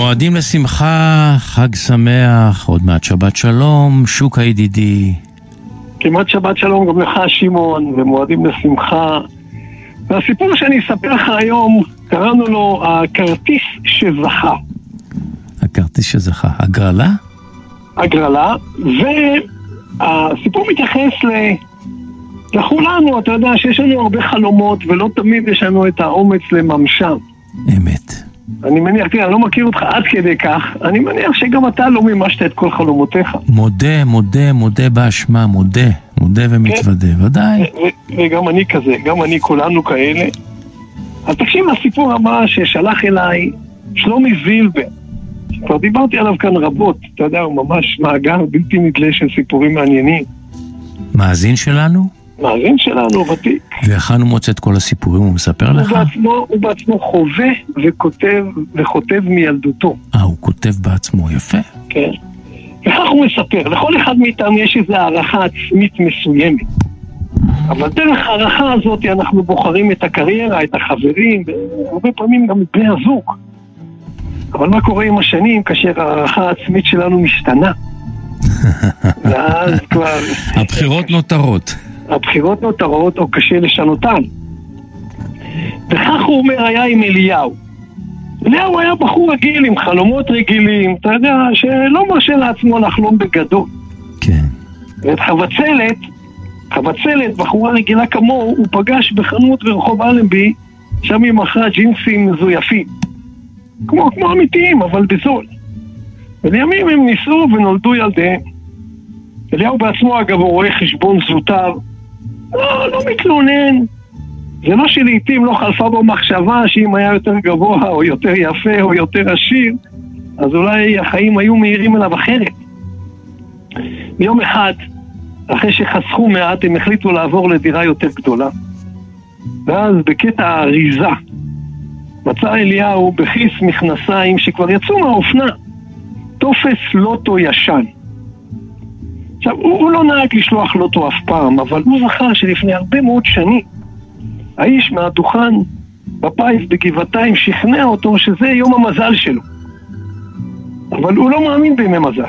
מועדים לשמחה, חג שמח, עוד מעט שבת שלום, שוק הידידי. כמעט שבת שלום גם לך שמעון, ומועדים לשמחה. והסיפור שאני אספר לך היום, קראנו לו הכרטיס שזכה. הכרטיס שזכה, הגרלה? הגרלה, והסיפור מתייחס לכולנו, אתה יודע שיש לנו הרבה חלומות, ולא תמיד יש לנו את האומץ לממשם. אמת. אני מניח, תראה, אני לא מכיר אותך עד כדי כך, אני מניח שגם אתה לא מימשת את כל חלומותיך. מודה באשמה, מודה ומתוודה, ודאי. וגם אני כזה, גם אני, כולנו כאלה. אז תקשיב לסיפור הבא ששלח אליי שלומי זילבר. כבר דיברתי עליו כאן רבות, אתה יודע, הוא ממש מאגר בלתי נדלה של סיפורים מעניינים. מאזין שלנו? מאזין שלנו, ותיק. ואיכן הוא מוצא את כל הסיפורים, הוא מספר לך? הוא בעצמו חווה וכותב מילדותו. הוא כותב בעצמו, יפה. כן. וכך הוא מספר, לכל אחד מאיתנו יש איזו הערכה עצמית מסוימת. אבל דרך הערכה הזאת אנחנו בוחרים את הקריירה, את החברים, והרבה פעמים גם את בני הזוג. אבל מה קורה עם השנים כאשר הערכה העצמית שלנו משתנה? ואז כבר... הבחירות נותרות או קשה לשנותן. וכך הוא אומר היה עם אליהו. אליהו היה בחור רגיל עם חלומות רגילים, אתה יודע, שלא מרשה לעצמו לחלום בגדול. כן. ואת חבצלת, בחורה רגילה כמוהו, הוא פגש בחנות ברחוב אלנבי, שם היא מכרה ג'ינסים מזויפים. כמו אמיתיים, אבל בזול. ולימים הם ניסו ונולדו ילדיהם. אליהו בעצמו, אגב, הוא רואה חשבון זוטר. לא מתלונן. זה לא שלעיתים לא חלפה בו מחשבה שאם היה יותר גבוה או יותר יפה או יותר עשיר, אז אולי החיים היו מהירים אליו אחרת. ביום אחד, אחרי שחסכו מעט, הם החליטו לעבור לדירה יותר גדולה. ואז בקטע האריזה, מצא אליהו בכיס מכנסיים שכבר יצאו מהאופנה, טופס לוטו ישן. עכשיו, הוא לא נהג לשלוח לוטו אף פעם, אבל הוא זכר שלפני הרבה מאוד שנים, האיש מהדוכן בפיס בגבעתיים שכנע אותו שזה יום המזל שלו. אבל הוא לא מאמין בימי מזל.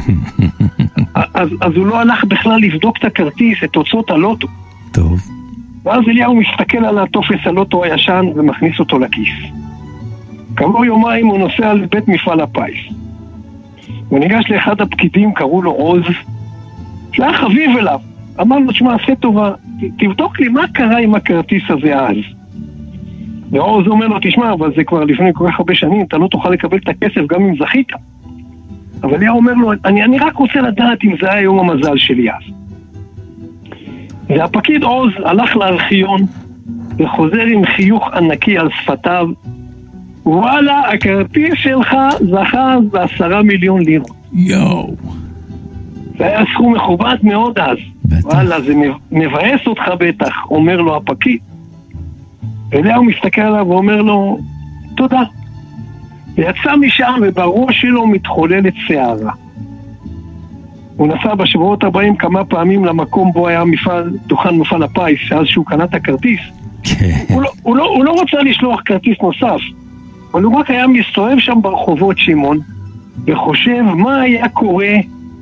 אז הוא לא הלך בכלל לבדוק את הכרטיס, את תוצאות הלוטו. טוב. ואז אליהו מסתכל על הטופס הלוטו הישן ומכניס אותו לכיס. כעבור יומיים הוא נוסע לבית מפעל הפיס. הוא ניגש לאחד הפקידים, קראו לו עוז, שהיה חביב אליו. אמר לו, תשמע, עשה טובה, תבדוק לי מה קרה עם הכרטיס הזה אז. ועוז אומר לו, תשמע, אבל זה כבר לפני כל כך הרבה שנים, אתה לא תוכל לקבל את הכסף גם אם זכית. אבל אליהו אומר לו, אני רק רוצה לדעת אם זה היה יום המזל שלי אז. והפקיד עוז הלך לארכיון וחוזר עם חיוך ענקי על שפתיו. וואלה, הכרטיס שלך זכה ב10 מיליון לירות. יואו. זה היה סכום מכובד מאוד אז. וואלה, זה מבאס אותך בטח, אומר לו הפקיד. ואליהו מסתכל עליו ואומר לו, תודה. ויצא משם ובראש שלו מתחוללת שערה. הוא נסע בשבועות הבאים כמה פעמים למקום בו היה דוכן מפעל הפיס, שאז שהוא קנה את הכרטיס. הוא לא רוצה לשלוח כרטיס נוסף, אבל הוא רק היה מסתובב שם ברחובות שמעון, וחושב מה היה קורה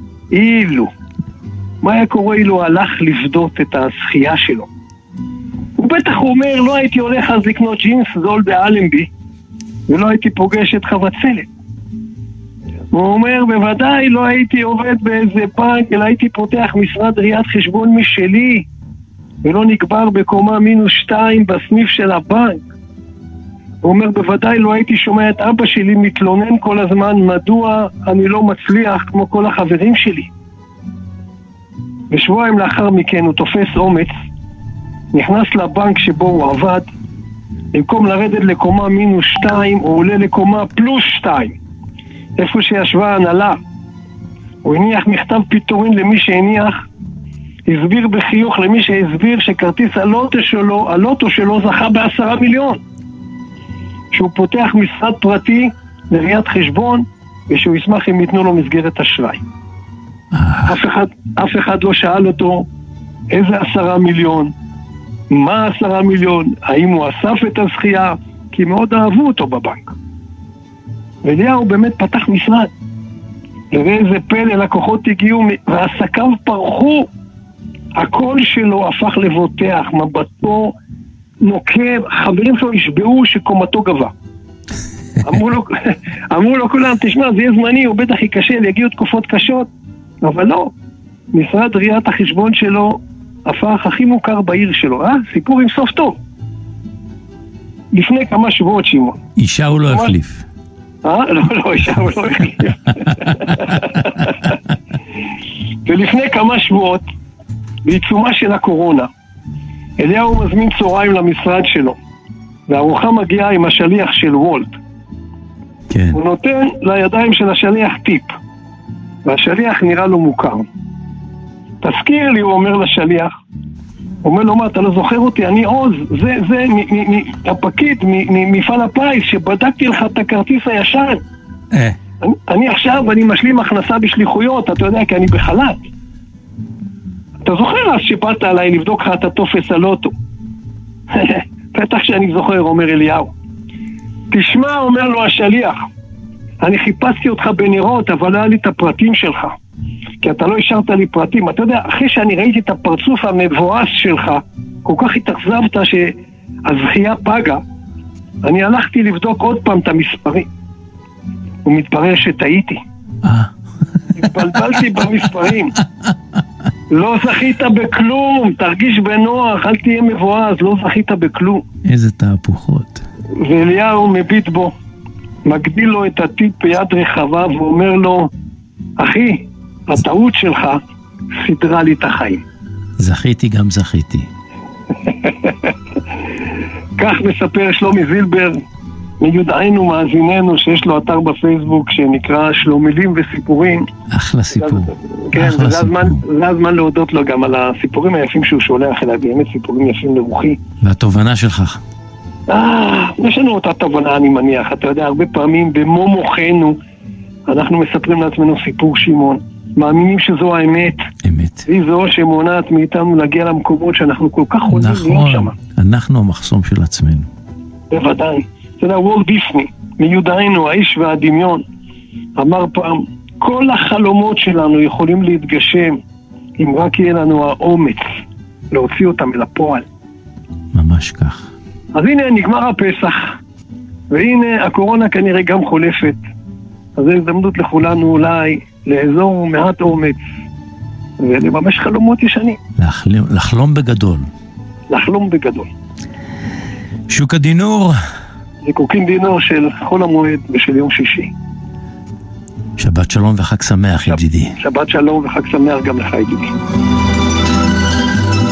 אילו הלך לבדות את הזכייה שלו. הוא בטח אומר, לא הייתי הולך אז לקנות ג'ינס זול באלנבי, ולא הייתי פוגש את חבצלת. הוא אומר, בוודאי לא הייתי עובד באיזה בנק, אלא הייתי פותח משרד ראיית חשבון משלי, ולא נקבר בקומה -2 בסניף של הבנק. הוא אומר, בוודאי לא הייתי שומע את אבא שלי מתלונן כל הזמן, מדוע אני לא מצליח כמו כל החברים שלי. ושבועיים לאחר מכן הוא תופס אומץ, נכנס לבנק שבו הוא עבד, במקום לרדת לקומה -2, הוא עולה לקומה +2. איפה שישבה הנהלה. הוא הניח מכתב פיטורין למי שהניח, הסביר בחיוך למי שהסביר שכרטיס הלוטו שלו זכה ב10 מיליון. שהוא פותח משרד פרטי לראיית חשבון, ושהוא ישמח אם ייתנו לו מסגרת אשראי. אף אחד לא שאל אותו איזה 10 מיליון, מה 10 מיליון, האם הוא אסף את הזכייה, כי מאוד אהבו אותו בבנק. ואליהו באמת פתח משרד. ואיזה פלא, לקוחות הגיעו ועסקיו פרחו. הקול שלו הפך לבוטח, מבטו נוקב, חברים שלו השבעו שקומתו גבה. אמרו לו כולם, תשמע, זה יהיה זמני, הוא בטח ייכשל, יגיעו תקופות קשות, אבל לא. משרד ראיית החשבון שלו הפך הכי מוכר בעיר שלו, סיפור עם סוף טוב. לפני כמה שבועות, שמעון. אישה הוא לא החליף. לא, אישה הוא לא החליף. ולפני כמה שבועות, בעיצומה של הקורונה, אליהו מזמין צהריים למשרד שלו, והארוחה מגיעה עם השליח של וולט. כן. הוא נותן לידיים של השליח טיפ, והשליח נראה לו מוכר. תזכיר לי, הוא אומר לשליח, הוא אומר לו, מה, אתה לא זוכר אותי? אני עוז, זה הפקיד ממפעל הפיס שבדקתי לך את הכרטיס הישן. אני עכשיו, אני משלים הכנסה בשליחויות, אתה יודע, כי אני בחל"ת. אתה זוכר אז שבאת עליי לבדוק לך את הטופס הלוטו? בטח שאני זוכר, אומר אליהו. תשמע, אומר לו השליח, אני חיפשתי אותך בנרות, אבל לא היה לי את הפרטים שלך. כי אתה לא השארת לי פרטים. אתה יודע, אחרי שאני ראיתי את הפרצוף המבואס שלך, כל כך התאכזבת שהזכייה פגה, אני הלכתי לבדוק עוד פעם את המספרים. ומתברר שטעיתי. התבלבלתי במספרים. לא זכית בכלום, תרגיש בנוח, אל תהיה מבואס, לא זכית בכלום. איזה תהפוכות. ואליהו מביט בו, מגדיל לו את הטיפ ביד רחבה ואומר לו, אחי, הטעות שלך סדרה לי את החיים. זכיתי גם זכיתי. כך מספר שלומי זילבר, מיודענו מאזיננו שיש לו אתר בפייסבוק שנקרא שלומילים וסיפורים. אחלה סיפור. כן, זה הזמן להודות לו גם על הסיפורים היפים שהוא שולח אליי, באמת סיפורים יפים לרוחי. והתובנה שלך? יש לנו אותה תובנה, אני מניח. אתה יודע, הרבה פעמים במו מוחנו אנחנו מספרים לעצמנו סיפור, שמעון. מאמינים שזו האמת. אמת. היא זו שמונעת מאיתנו להגיע למקומות שאנחנו כל כך חולים להיות שם. אנחנו המחסום של עצמנו. בוודאי. אתה יודע, וולט דיסני, מיודענו, האיש והדמיון, אמר פעם, כל החלומות שלנו יכולים להתגשם אם רק יהיה לנו האומץ להוציא אותם אל הפועל. ממש כך. אז הנה נגמר הפסח, והנה הקורונה כנראה גם חולפת. אז זו הזדמנות לכולנו אולי לאזור מעט אומץ ולממש חלומות ישנים. לחלום בגדול. לחלום בגדול. שוקה דינור. זיקוקין דינור של חול המועד ושל יום שישי. שבת שלום וחג שמח, ידידי. שבת שלום וחג שמח גם לך, ידידי.